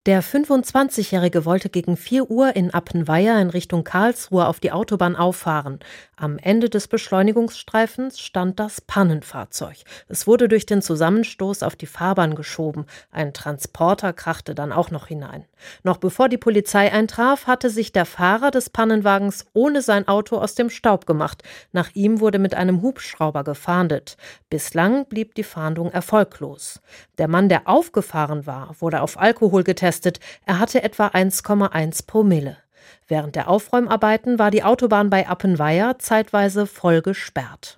Der 25-Jährige wollte gegen 4 Uhr in Appenweier in Richtung Karlsruhe auf die Autobahn auffahren. Am Ende des Beschleunigungsstreifens stand das Pannenfahrzeug. Es wurde durch den Zusammenstoß auf die Fahrbahn geschoben. Ein Transporter krachte dann auch noch hinein. Noch bevor die Polizei eintraf, hatte sich der Fahrer des Pannenwagens ohne sein Auto aus dem Staub gemacht. Nach ihm wurde mit einem Hubschrauber gefahndet. Bislang blieb die Fahndung erfolglos. Der Mann, der aufgefahren war, wurde auf Alkohol getestet. Er hatte etwa 1,1 Promille. Während der Aufräumarbeiten war die Autobahn bei Appenweier zeitweise voll gesperrt.